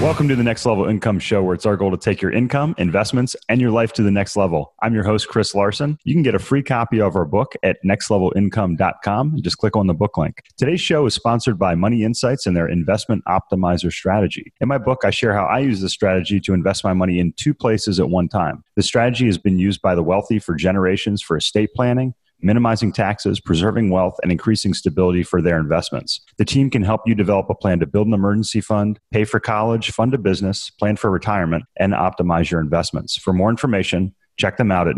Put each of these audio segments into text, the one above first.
Welcome to the Next Level Income Show, where it's our goal to take your income, investments, and your life to the next level. I'm your host, Chris Larson. You can get a free copy of our book at nextlevelincome.com and just click on the book link. Today's show is sponsored by Money Insights and their Investment Optimizer strategy. In my book, I share how I use this strategy to invest my money in two places at one time. The strategy has been used by the wealthy for generations for estate planning, minimizing taxes, preserving wealth, and increasing stability for their investments. The team can help you develop a plan to build an emergency fund, pay for college, fund a business, plan for retirement, and optimize your investments. For more information, check them out at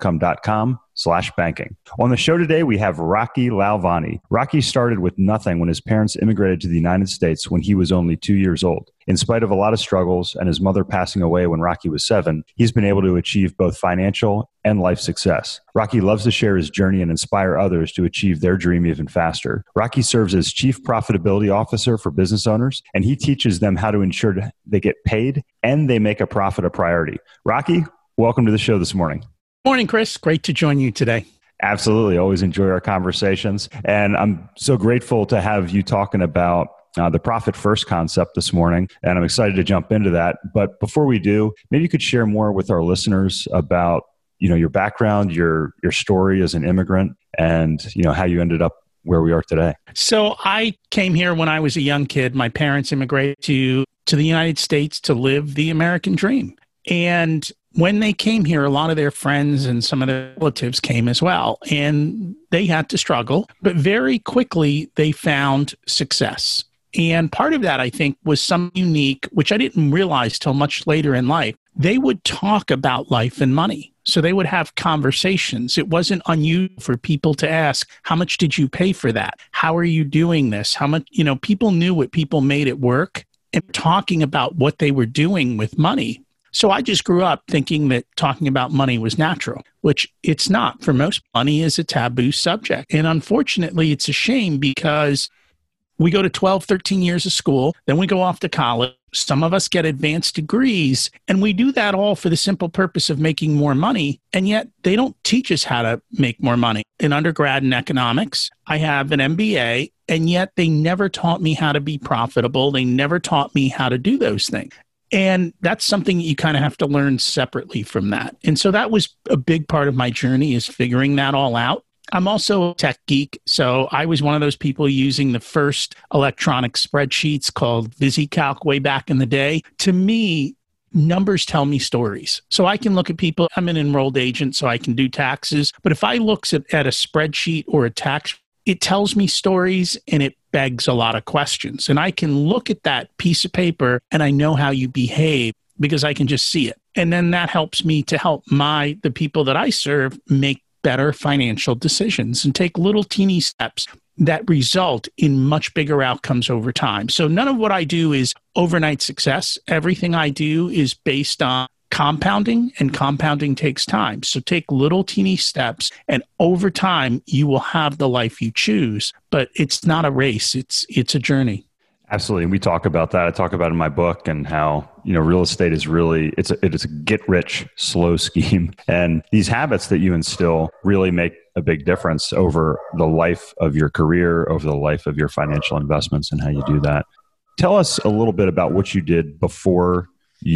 nextlevelincome.com/banking. On the show today, we have Rocky Lalvani. Rocky started with nothing when his parents immigrated to the United States when he was only 2 years old. In spite of a lot of struggles and his mother passing away when Rocky was 7, he's been able to achieve both financial and life success. Rocky loves to share his journey and inspire others to achieve their dream even faster. Rocky serves as Chief Profitability Officer for business owners, and he teaches them how to ensure they get paid and they make a profit a priority. Rocky, welcome to the show this morning. Morning, Chris. Great to join you today. Absolutely. Always enjoy our conversations. And I'm so grateful to have you talking about the profit first concept this morning. And I'm excited to jump into that. But before we do, maybe you could share more with our listeners about, your background, your story as an immigrant, and, how you ended up where we are today. So I came here when I was a young kid. My parents immigrated to the United States to live the American dream. And when they came here, a lot of their friends and some of their relatives came as well, and they had to struggle, but very quickly they found success. And part of that, I think, was some unique, which I didn't realize till much later in life. They would talk about life and money. So they would have conversations. It wasn't unusual for people to ask, how much did you pay for that? How are you doing this? How much, people knew what people made at work and talking about what they were doing with money. So I just grew up thinking that talking about money was natural, which it's not. For most, money is a taboo subject. And unfortunately, it's a shame because we go to 12, 13 years of school, then we go off to college. Some of us get advanced degrees, and we do that all for the simple purpose of making more money. And yet they don't teach us how to make more money. In undergrad in economics, I have an MBA, and yet they never taught me how to be profitable. They never taught me how to do those things. And that's something you kind of have to learn separately from that. And so that was a big part of my journey, is figuring that all out. I'm also a tech geek. So I was one of those people using the first electronic spreadsheets called VisiCalc way back in the day. To me, numbers tell me stories. So I can look at people. I'm an enrolled agent, so I can do taxes. But if I look at a spreadsheet or a tax, it tells me stories and it begs a lot of questions. And I can look at that piece of paper and I know how you behave because I can just see it. And then that helps me to help the people that I serve make better financial decisions and take little teeny steps that result in much bigger outcomes over time. So none of what I do is overnight success. Everything I do is based on compounding, and compounding takes time. So take little teeny steps, and over time, you will have the life you choose. But it's not a race. It's a journey. Absolutely. And we talk about that. I talk about it in my book, and how, real estate is really, it is a get rich slow scheme. And these habits that you instill really make a big difference over the life of your career, over the life of your financial investments, and how you do that. Tell us a little bit about what you did before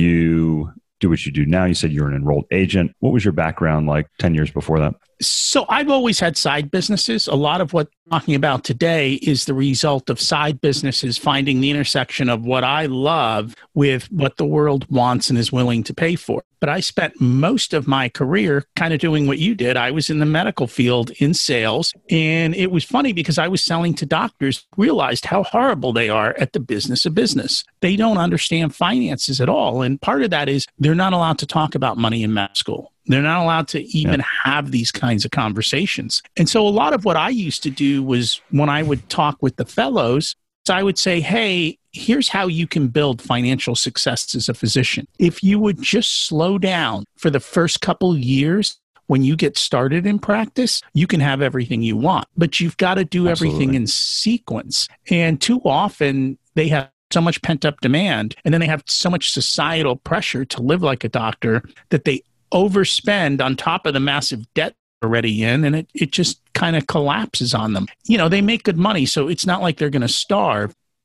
you do what you do now. You said you're an enrolled agent. What was your background like 10 years before that? So I've always had side businesses. A lot of what I'm talking about today is the result of side businesses finding the intersection of what I love with what the world wants and is willing to pay for. But I spent most of my career kind of doing what you did. I was in the medical field in sales. And it was funny because I was selling to doctors, realized how horrible they are at the business of business. They don't understand finances at all. And part of that is they're not allowed to talk about money in med school. They're not allowed to even have these kinds of conversations. And so a lot of what I used to do was, when I would talk with the fellows, I would say, hey, here's how you can build financial success as a physician. If you would just slow down for the first couple of years when you get started in practice, you can have everything you want. But you've got to do everything in sequence. And too often they have so much pent-up demand, and then they have so much societal pressure to live like a doctor that they overspend on top of the massive debt already in, and it just kind of collapses on them. They make good money, so it's not like they're going to starve.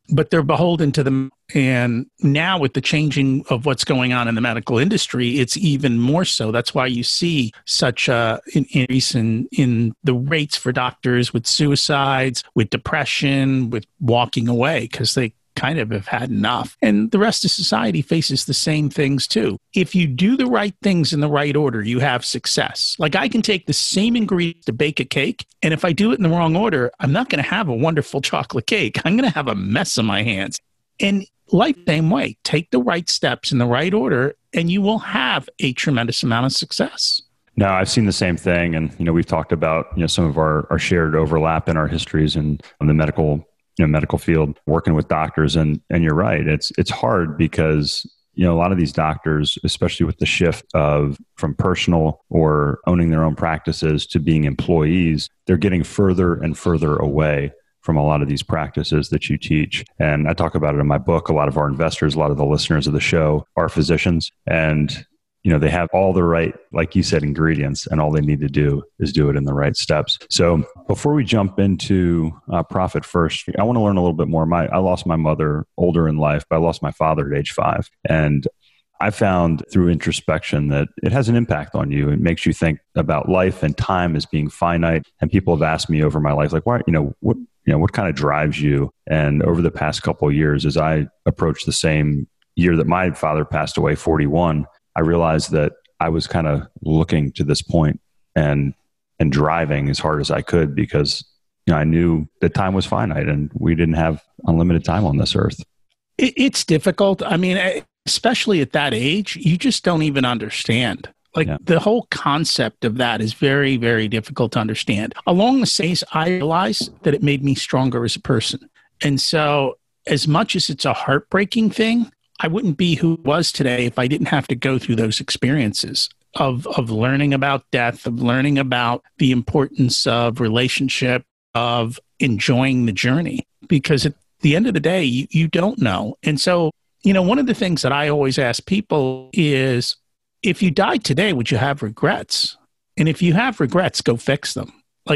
but they're beholden to them. And now with the changing of what's going on in the medical industry, it's even more so. That's why you see such an increase in the rates for doctors with suicides, with depression, with walking away, because they kind of have had enough. And the rest of society faces the same things too. If you do the right things in the right order, you have success. Like I can take the same ingredients to bake a cake, and if I do it in the wrong order, I'm not going to have a wonderful chocolate cake. I'm going to have a mess on my hands. And life, same way. Take the right steps in the right order, and you will have a tremendous amount of success. No, I've seen the same thing. And, we've talked about, some of our shared overlap in our histories and in the medical field, working with doctors. And you're right. It's hard because, a lot of these doctors, especially with the shift from personal or owning their own practices to being employees, they're getting further and further away from a lot of these practices that you teach. And I talk about it in my book. A lot of our investors, a lot of the listeners of the show are physicians, and they have all the right, like you said, ingredients, and all they need to do is do it in the right steps. So before we jump into Profit First, I want to learn a little bit more. I lost my mother older in life, but I lost my father at age 5. And I found through introspection that it has an impact on you. It makes you think about life and time as being finite. And people have asked me over my life, like, why, what kind of drives you? And over the past couple of years, as I approached the same year that my father passed away, 41, I realized that I was kind of looking to this point and driving as hard as I could because I knew that time was finite and we didn't have unlimited time on this earth. It's difficult. I mean, especially at that age, you just don't even understand. The whole concept of that is very, very difficult to understand. Along the same, I realized that it made me stronger as a person. And so as much as it's a heartbreaking thing, I wouldn't be who I was today if I didn't have to go through those experiences of learning about death, of learning about the importance of relationship, of enjoying the journey. Because at the end of the day, you don't know. And so, one of the things that I always ask people is, if you died today, would you have regrets? And if you have regrets, go fix them.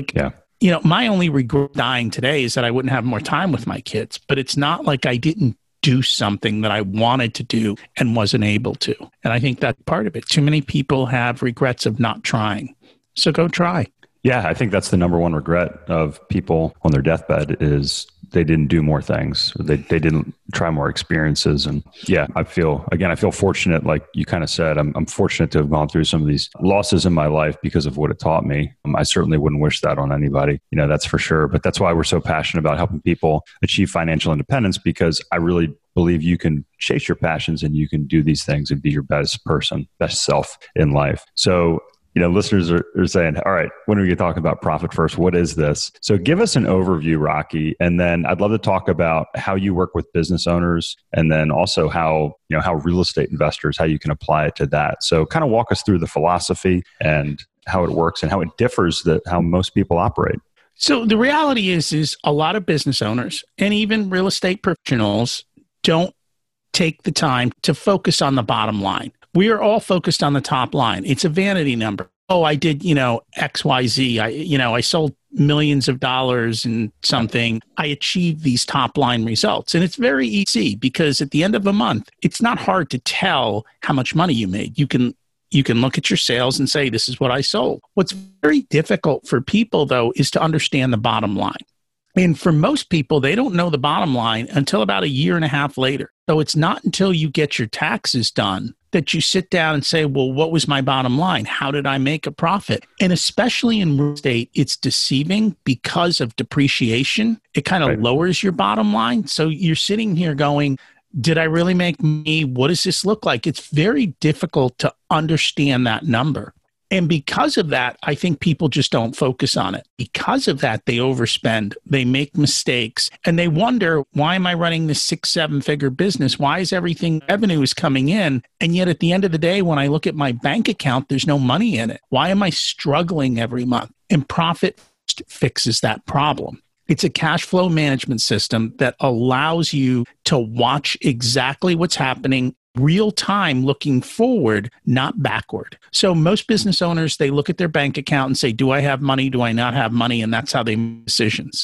My only regret dying today is that I wouldn't have more time with my kids. But it's not like I didn't do something that I wanted to do and wasn't able to. And I think that's part of it. Too many people have regrets of not trying. So go try. Yeah, I think that's the number one regret of people on their deathbed is they didn't do more things. Or they didn't try more experiences. And yeah, I feel fortunate. Like you kind of said, I'm fortunate to have gone through some of these losses in my life because of what it taught me. I certainly wouldn't wish that on anybody, that's for sure. But that's why we're so passionate about helping people achieve financial independence, because I really believe you can chase your passions and you can do these things and be your best person, best self in life. So listeners are saying, all right, when are we going to talk about Profit First? What is this? So give us an overview, Rocky. And then I'd love to talk about how you work with business owners and then also how real estate investors, how you can apply it to that. So kind of walk us through the philosophy and how it works and how it differs how most people operate. So the reality is a lot of business owners and even real estate professionals don't take the time to focus on the bottom line. We are all focused on the top line. It's a vanity number. Oh, I did, X, Y, Z. I sold millions of dollars in something. I achieved these top line results. And it's very easy because at the end of a month, it's not hard to tell how much money you made. You can look at your sales and say, this is what I sold. What's very difficult for people, though, is to understand the bottom line. And for most people, they don't know the bottom line until about a year and a half later. So it's not until you get your taxes done that you sit down and say, well, what was my bottom line? How did I make a profit? And especially in real estate, it's deceiving because of depreciation. It kind of lowers your bottom line. So you're sitting here going, did I really make money? What does this look like? It's very difficult to understand that number. And because of that, I think people just don't focus on it. Because of that, they overspend, they make mistakes, and they wonder, why am I running this 6-7 figure business? Why is everything revenue is coming in? And yet at the end of the day, when I look at my bank account, there's no money in it. Why am I struggling every month? And Profit fixes that problem. It's a cash flow management system that allows you to watch exactly what's happening real time, looking forward, not backward. So most business owners, they look at their bank account and say, do I have money? Do I not have money? And that's how they make decisions.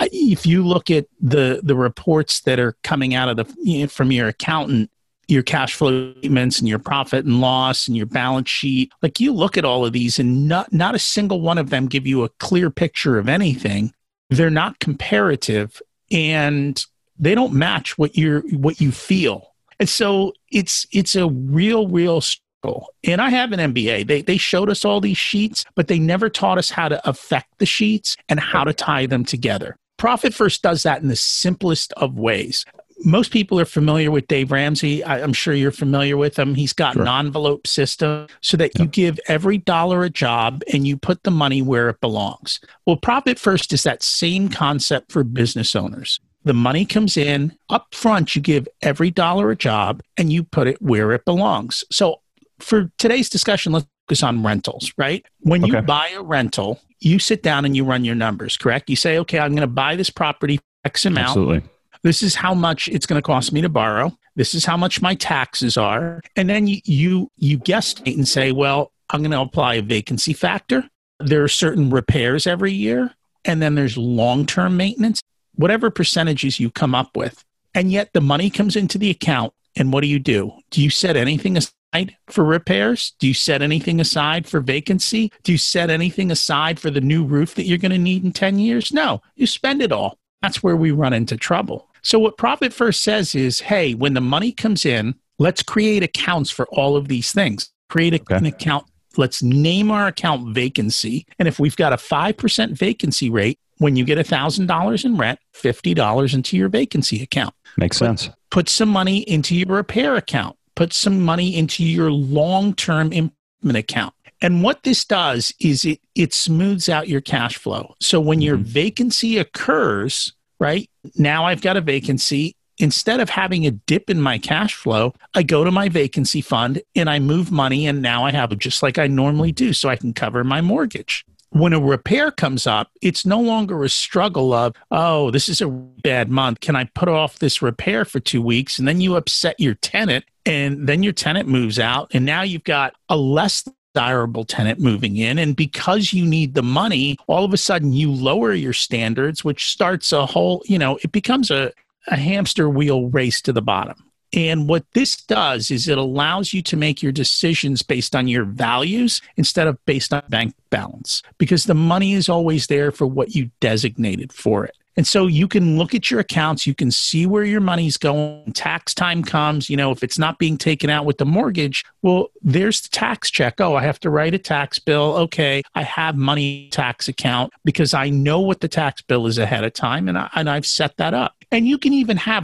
if you look at the reports that are coming out of from your accountant, your cash flow statements and your profit and loss and your balance sheet, like you look at all of these and not a single one of them give you a clear picture of anything. They're not comparative and they don't match what you feel. And so it's a real struggle. And I have an MBA. They showed us all these sheets, but they never taught us how to affect the sheets and how to tie them together. Profit First does that in the simplest of ways. Most people are familiar with Dave Ramsey. I'm sure you're familiar with him. He's got an envelope system so that you give every dollar a job and you put the money where it belongs. Well, Profit First is that same concept for business owners. The money comes in up front, you give every dollar a job and you put it where it belongs. So for today's discussion, let's focus on rentals, right? When you buy a rental, you sit down and you run your numbers, correct? You say, okay, I'm going to buy this property for X amount. Absolutely. This is how much it's going to cost me to borrow. This is how much my taxes are. And then you guesstimate and say, well, I'm going to apply a vacancy factor. There are certain repairs every year. And then there's long-term maintenance, whatever percentages you come up with. And yet the money comes into the account. And what do? Do you set anything aside for repairs? Do you set anything aside for vacancy? Do you set anything aside for the new roof that you're going to need in 10 years? No, you spend it all. That's where we run into trouble. So what Profit First says is, hey, when the money comes in, let's create accounts for all of these things. Create an account. Let's name our account vacancy. And if we've got a 5% vacancy rate, when you get $1,000 in rent, $50 into your vacancy account. Makes sense. Put some money into your repair account. Put some money into your long-term improvement account. And what this does is it smooths out your cash flow. So when your vacancy occurs, right, now I've got a vacancy. Instead of having a dip in my cash flow, I go to my vacancy fund and I move money and now I have it just like I normally do so I can cover my mortgage. When a repair comes up, it's no longer a struggle of, oh, this is a bad month. Can I put off this repair for 2 weeks? And then you upset your tenant and then your tenant moves out and now you've got a less desirable tenant moving in. And because you need the money, all of a sudden you lower your standards, which starts a whole, it becomes a hamster wheel race to the bottom. And what this does is it allows you to make your decisions based on your values instead of based on bank balance, because the money is always there for what you designated for it. And so you can look at your accounts, you can see where your money's going. Tax time comes, if it's not being taken out with the mortgage, well, there's the tax check. Oh, I have to write a tax bill. Okay, I have money tax account because I know what the tax bill is ahead of time and I've set that up. And you can even have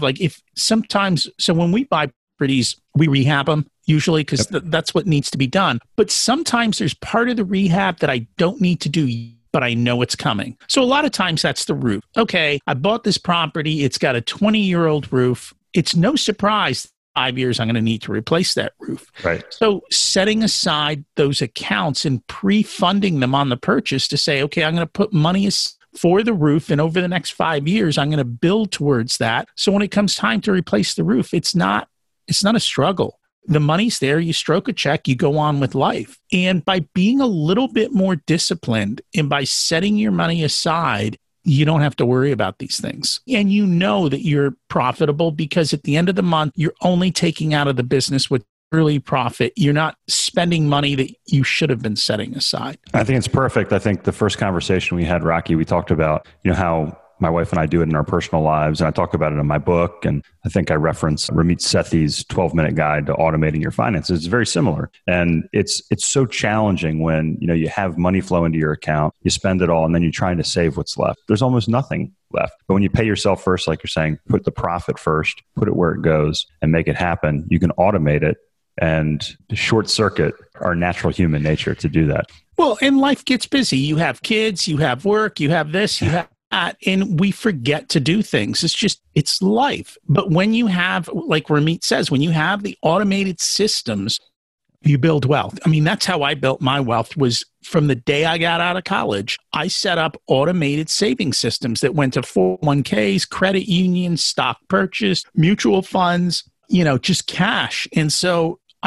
so when we buy properties, we rehab them usually because that's what needs to be done. But sometimes there's part of the rehab that I don't need to do, but I know it's coming. So a lot of times that's the roof. Okay, I bought this property. It's got a 20-year-old roof. It's no surprise 5 years I'm going to need to replace that roof. Right. So setting aside those accounts and pre-funding them on the purchase to say, okay, I'm going to put money for the roof and over the next 5 years, I'm going to build towards that. So when it comes time to replace the roof, it's not a struggle. The money's there, you stroke a check, you go on with life. And by being a little bit more disciplined and by setting your money aside, you don't have to worry about these things. And you know that you're profitable because at the end of the month, you're only taking out of the business what early profit. You're not spending money that you should have been setting aside. I think it's perfect. I think the first conversation we had, Rocky, we talked about, how my wife and I do it in our personal lives. And I talk about it in my book. And I think I reference Ramit Sethi's 12-minute guide to automating your finances. It's very similar. And it's so challenging when, you have money flow into your account, you spend it all, and then you're trying to save what's left. There's almost nothing left. But when you pay yourself first, like you're saying, put the profit first, put it where it goes and make it happen, you can automate it and short circuit our natural human nature to do that. Well, and life gets busy. You have kids, you have work, you have this, you have that, and we forget to do things. It's life. But when you have, like Ramit says, when you have the automated systems, you build wealth. I mean, that's how I built my wealth was from the day I got out of college. I set up automated saving systems that went to 401ks, credit unions, stock purchase, mutual funds, just cash. And so I never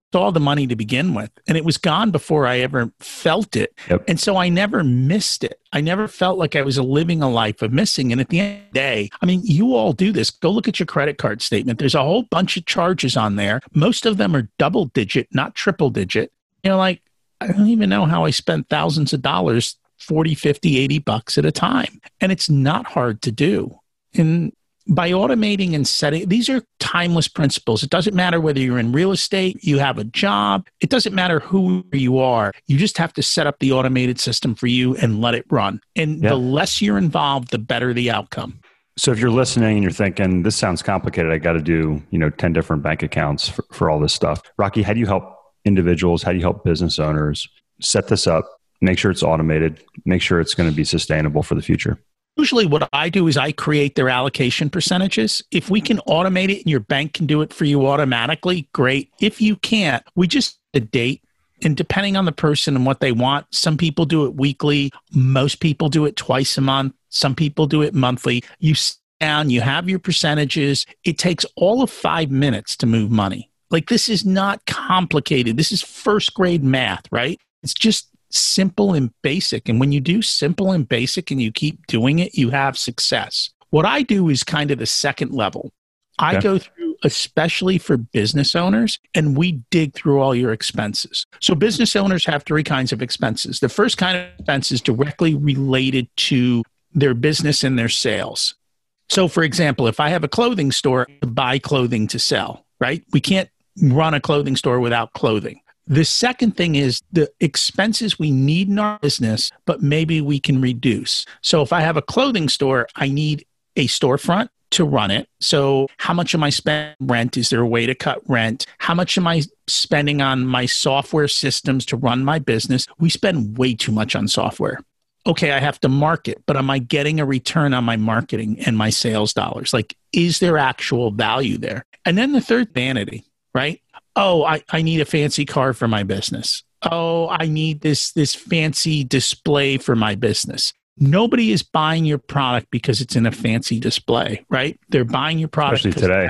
all the money to begin with, and it was gone before I ever felt it. Yep. And so I never missed it. I never felt like I was living a life of missing. And at the end of the day, I mean, you all do this. Go look at your credit card statement. There's a whole bunch of charges on there. Most of them are double digit, not triple digit. You're like, I don't even know how I spent thousands of dollars, 40, 50, 80 bucks at a time. And it's not hard to do. And by automating and setting, these are timeless principles. It doesn't matter whether you're in real estate, you have a job. It doesn't matter who you are. You just have to set up the automated system for you and let it run. And the less you're involved, the better the outcome. So if you're listening and you're thinking, this sounds complicated, I got to do, 10 different bank accounts for all this stuff. Rocky, how do you help individuals? How do you help business owners set this up, make sure it's automated, make sure it's going to be sustainable for the future? Usually what I do is I create their allocation percentages. If we can automate it and your bank can do it for you automatically, great. If you can't, we just set a date. And depending on the person and what they want, some people do it weekly. Most people do it twice a month. Some people do it monthly. You sit down, you have your percentages. It takes all of 5 minutes to move money. Like, this is not complicated. This is first grade math, right? It's just simple and basic. And when you do simple and basic and you keep doing it, you have success. What I do is kind of the second level. I go through, especially for business owners, and we dig through all your expenses. So business owners have three kinds of expenses. The first kind of expense is directly related to their business and their sales. So for example, if I have a clothing store, I buy clothing to sell, right? We can't run a clothing store without clothing. The second thing is the expenses we need in our business, but maybe we can reduce. So if I have a clothing store, I need a storefront to run it. So how much am I spending on rent? Is there a way to cut rent? How much am I spending on my software systems to run my business? We spend way too much on software. Okay, I have to market, but am I getting a return on my marketing and my sales dollars? Like, is there actual value there? And then the third, vanity, right? Oh, I need a fancy car for my business. Oh, I need this fancy display for my business. Nobody is buying your product because it's in a fancy display, right? They're buying your product. Especially today.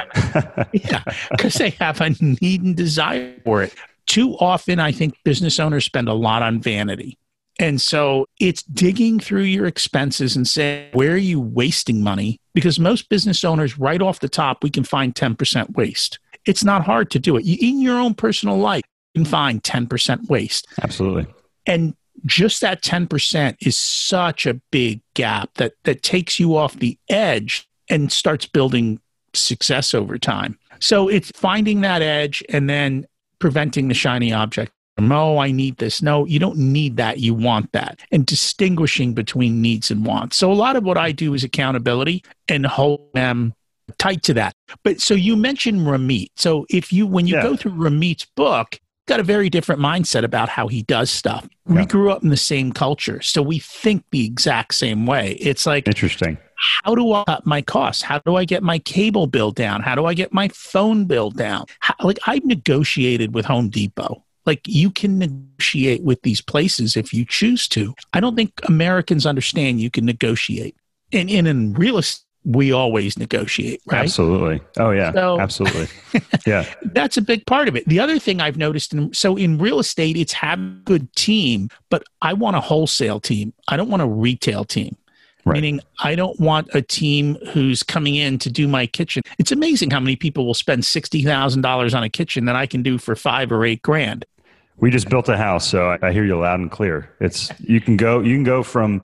Because they have a need and desire for it. Too often, I think business owners spend a lot on vanity. And so it's digging through your expenses and saying, where are you wasting money? Because most business owners, right off the top, we can find 10% waste. It's not hard to do it. In your own personal life, you can find 10% waste. Absolutely. And just that 10% is such a big gap that takes you off the edge and starts building success over time. So it's finding that edge and then preventing the shiny object. No, I need this. No, you don't need that. You want that. And distinguishing between needs and wants. So a lot of what I do is accountability and hold them tight to that. But so you mentioned Ramit. So when you go through Ramit's book, got a very different mindset about how he does stuff. We grew up in the same culture, so we think the exact same way. It's like, interesting. How do I cut my costs? How do I get my cable bill down? How do I get my phone bill down? I've negotiated with Home Depot. Like, you can negotiate with these places if you choose to. I don't think Americans understand you can negotiate. And in real estate, we always negotiate, right? Absolutely. Oh, yeah. So, absolutely. Yeah. That's a big part of it. The other thing I've noticed, so in real estate, it's have a good team, but I want a wholesale team. I don't want a retail team. Right. Meaning, I don't want a team who's coming in to do my kitchen. It's amazing how many people will spend $60,000 on a kitchen that I can do for $5,000 or $8,000. We just built a house, so I hear you loud and clear. You can go from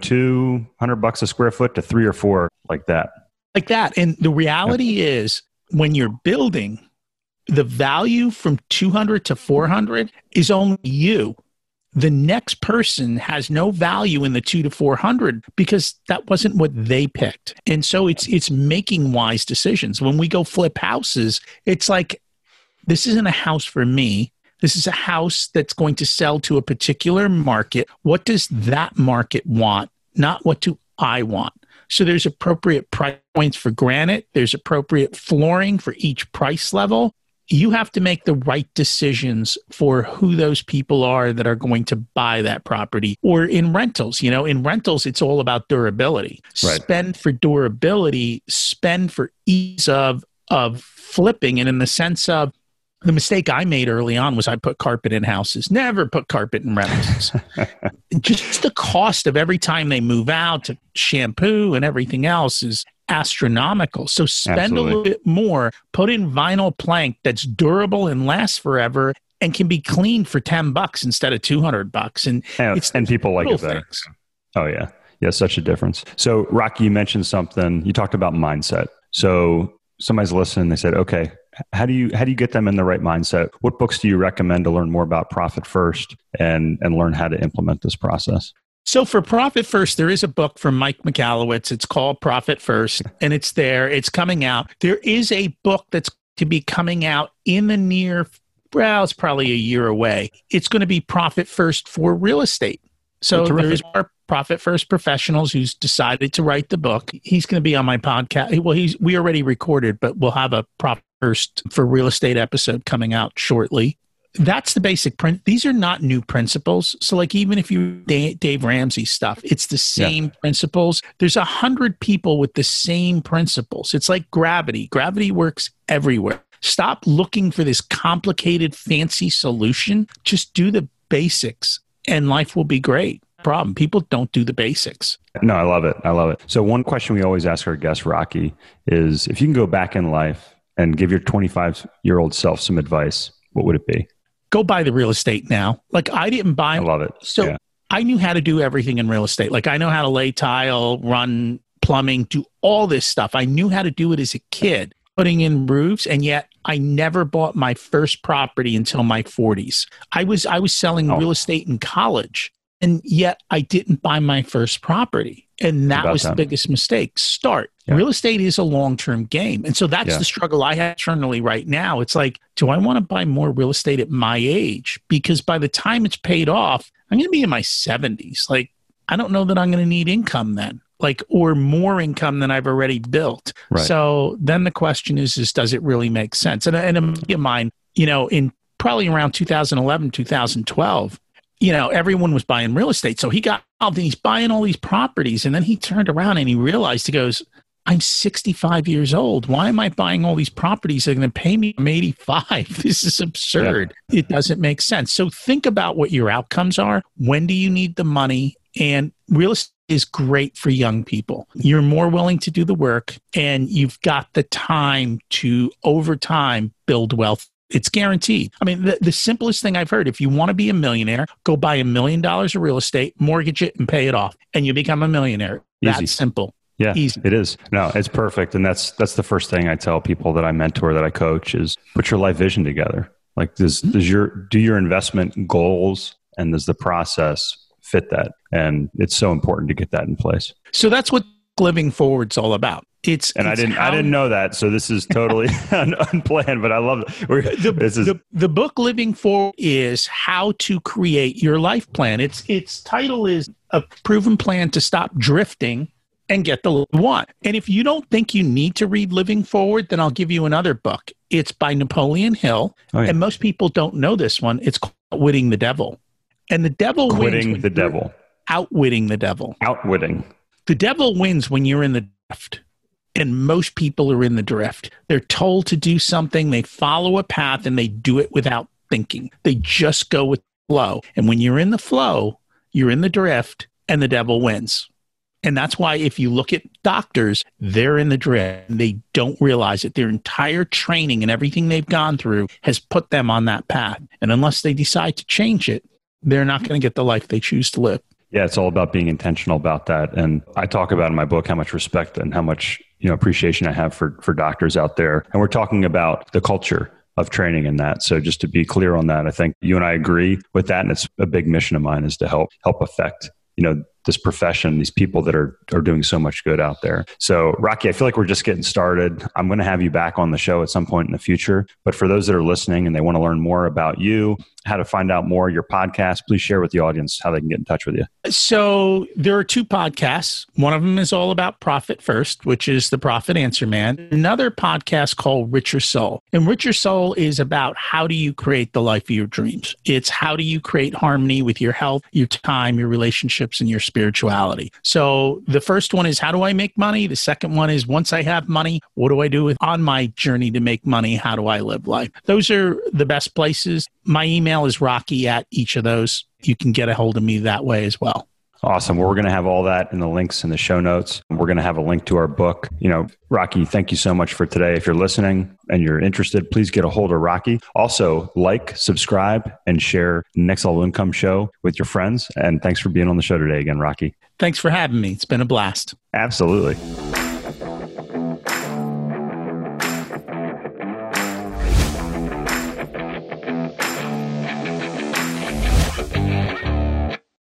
$200 a square foot to 3 or 4 like that. Like that. And the reality is, when you're building, the value from 200 to 400 is only you. The next person has no value in the 2 to 400 because that wasn't what they picked. And so it's making wise decisions. When we go flip houses, it's like, this isn't a house for me. This is a house that's going to sell to a particular market. What does that market want? Not what do I want? So there's appropriate price points for granite. There's appropriate flooring for each price level. You have to make the right decisions for who those people are that are going to buy that property. Or in rentals, in rentals, it's all about durability. Right. Spend for durability, spend for ease of flipping. And in the sense of, The mistake I made early on was I put carpet in houses. Never put carpet in rentals. Just the cost of every time they move out to shampoo and everything else is astronomical. So spend a little bit more, put in vinyl plank that's durable and lasts forever and can be cleaned for $10 instead of $200. And people like it better. Things. Oh, yeah. Yeah, such a difference. So, Rocky, you mentioned something. You talked about mindset. So somebody's listening. They said, okay, how do you get them in the right mindset? What books do you recommend to learn more about Profit First and learn how to implement this process? So for Profit First, there is a book from Mike Michalowicz. It's called Profit First, and it's there. It's coming out. There is a book that's to be coming out in the it's probably a year away. It's going to be Profit First for real estate. So there is our Profit First professionals who's decided to write the book. He's going to be on my podcast. Well, we already recorded, but we'll have a Profit First for real estate episode coming out shortly. That's the basic print. These are not new principles. So like even if you Dave Ramsey stuff, it's the same principles. There's 100 people with the same principles. It's like gravity. Gravity works everywhere. Stop looking for this complicated, fancy solution. Just do the basics and life will be great. Problem. People don't do the basics. No, I love it. I love it. So one question we always ask our guest, Rocky, is if you can go back in life and give your 25-year-old self some advice, what would it be? Go buy the real estate now. Like I didn't buy. I love it. So I knew how to do everything in real estate. Like I know how to lay tile, run plumbing, do all this stuff. I knew how to do it as a kid, putting in roofs. And yet I never bought my first property until my 40s. I was selling real estate in college. And yet I didn't buy my first property. And that was the biggest mistake. Start. Yeah. Real estate is a long-term game. And so that's the struggle I have internally right now. It's like, do I want to buy more real estate at my age? Because by the time it's paid off, I'm going to be in my 70s. Like, I don't know that I'm going to need income then, like, or more income than I've already built. Right. So then the question is does it really make sense? And a buddy of mine, in probably around 2011, 2012, everyone was buying real estate. So he got involved and he's buying all these properties. And then he turned around and he realized, he goes, I'm 65 years old. Why am I buying all these properties that are going to pay me? I'm 85. This is absurd. Yeah. It doesn't make sense. So think about what your outcomes are. When do you need the money? And real estate is great for young people. You're more willing to do the work and you've got the time to, over time, build wealth. It's guaranteed. I mean, the simplest thing I've heard, if you want to be a millionaire, go buy $1 million of real estate, mortgage it, and pay it off, and you become a millionaire. Easy. That's simple. Yeah, easy. It is. No, it's perfect. And that's the first thing I tell people that I mentor, that I coach, is put your life vision together. Like, do your investment goals and does the process fit that? And it's so important to get that in place. So that's what Living Forward's all about. I didn't know that. So this is totally unplanned, but I love it. The book Living Forward is how to create your life plan. Its title is A Proven Plan to Stop Drifting and Get the Life You Want. And if you don't think you need to read Living Forward, then I'll give you another book. It's by Napoleon Hill. Oh, yeah. And most people don't know this one. It's called Outwitting the Devil. And the devil wins. Outwitting the devil. Outwitting. The devil wins when you're in the drift. And most people are in the drift. They're told to do something, they follow a path, and they do it without thinking. They just go with the flow. And when you're in the flow, you're in the drift, and the devil wins. And that's why if you look at doctors, they're in the drift. They don't realize it. Their entire training and everything they've gone through has put them on that path. And unless they decide to change it, they're not going to get the life they choose to live. Yeah, it's all about being intentional about that. And I talk about in my book how much respect and how much appreciation I have for doctors out there. And we're talking about the culture of training in that. So just to be clear on that, I think you and I agree with that. And it's a big mission of mine is to help affect, this profession, these people that are doing so much good out there. So Rocky, I feel like we're just getting started. I'm going to have you back on the show at some point in the future. But for those that are listening and they want to learn more about you how to find out more, your podcast, please share with the audience how they can get in touch with you. So there are 2 podcasts. One of them is all about Profit First, which is the Profit Answer Man. Another podcast called Richer Soul. And Richer Soul is about how do you create the life of your dreams. It's how do you create harmony with your health, your time, your relationships, and your spirituality. So the first one is how do I make money? The second one is once I have money, what do I do on my journey to make money? How do I live life? Those are the best places. My email is Rocky at each of those. You can get a hold of me that way as well. Awesome. Well, we're going to have all that in the links in the show notes. We're going to have a link to our book. Rocky, thank you so much for today. If you're listening and you're interested, please get a hold of Rocky. Also, like, subscribe, and share Next Level Income Show with your friends. And thanks for being on the show today again, Rocky. Thanks for having me. It's been a blast. Absolutely.